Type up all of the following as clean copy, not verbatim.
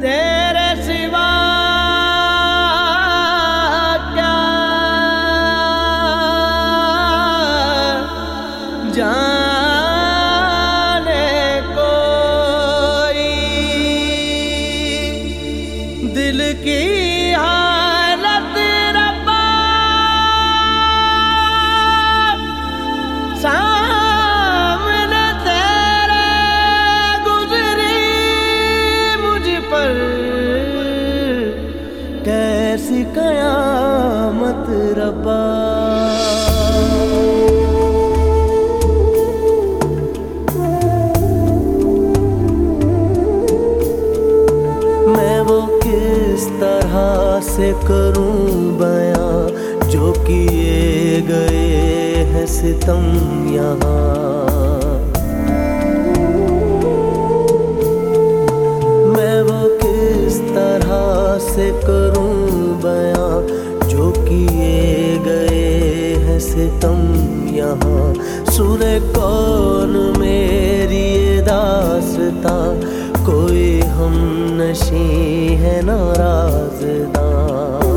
तेरे सिवा क्या जाने कोई दिल की हालत रब्बा सामने तेरे गुजरी मुझ पर कैसी कयामत रब्बा। किस तरह से करूं बयां जो किए गए हैं सितम यहाँ। मैं वो किस तरह से करूं बयां जो किए गए हैं सितम यहाँ। सुने कौन मेरी दास्तां कोई हम नशी है नाराज़दां।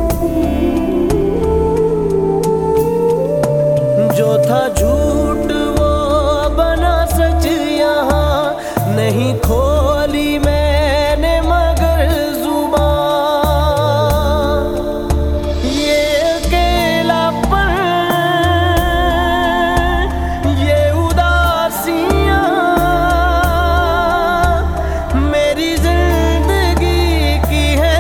जो था झूठ वो बना सच यहाँ नहीं खोली मैंने मगर जुबान। ये अकेलापन ये उदासियां मेरी जिंदगी की है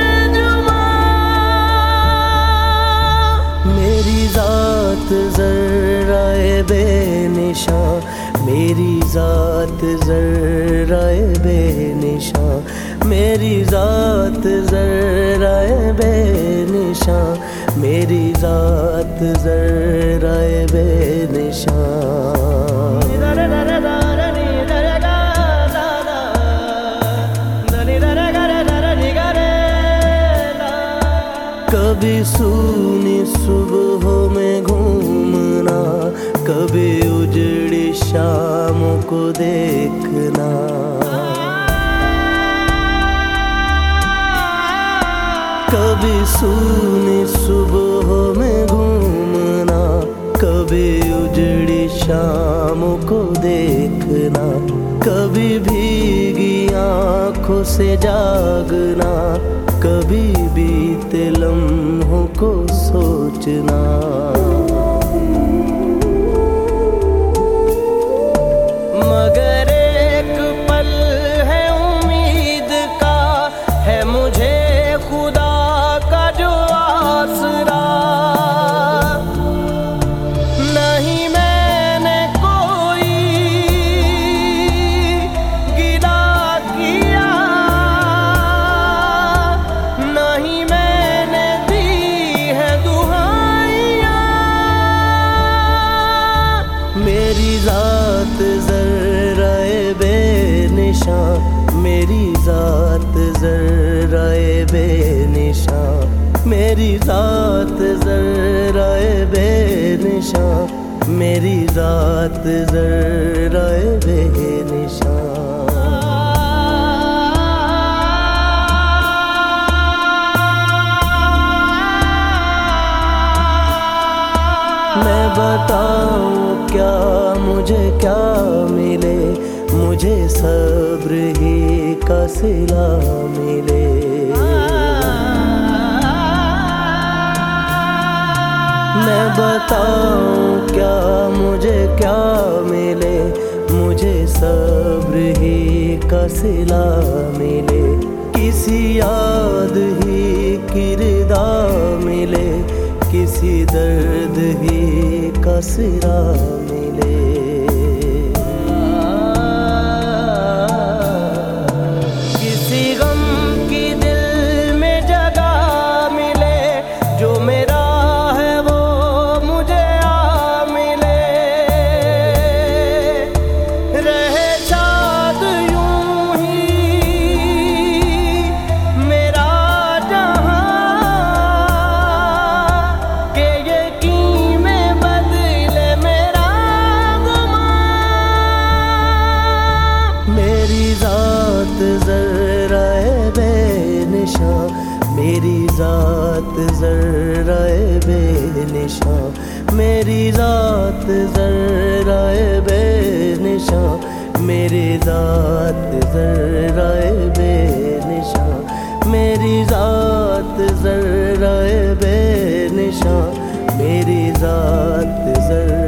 तर्जुमान। मेरी जात ज़र्राए बेनिशां मेरी जात ज़र्राए बेनिशां मेरी जात ज़र्राए बेनिशां मेरी जात ज़र्राए बेनिशां। कभी सूनी सुबहों में घूमना कभी उजड़ी शामों को देखना। कभी सूनी सुबहों में घूमना कभी उजड़ी शामों को देखना। कभी भीगी आँखों से जागना कभी बीते लम्हों को सोचना। मगर एक पल है उम्मीद का है मुझे खुदा का जो आसरा। नहीं मैंने कोई गिला किया नहीं मैंने दी है दुहाइयाँ। मेरी जात ज़र्राए बेनिशां मेरी जात ज़र्राए बेनिशां मेरी जात ज़र्राए बेनिशां मेरी जात ज़र्राए बेनिशां। मैं बताऊं क्या मुझे क्या मिले मुझे सब्र ही का सिला मिले। मैं बताऊं क्या मुझे क्या मिले मुझे सब्र ही का सिला मिले। किसी याद ही किरदा मिले किसी दर्द ही का सिरा मिले। किसी गम की दिल में जगह मिले जो मेरा है वो मुझे आ मिले। रहे शाद यूं ही मेरा जहां के यकीन में बदले मेरा मेरी ज़ात ज़र्राए बेनिशां, मेरी ज़ात ज़र्राए बेनिशां, मेरी ज़ात ज़र्राए बेनिशां, मेरी ज़ात ज़र्राए बेनिशां, मेरी ज़ात ज़र्राए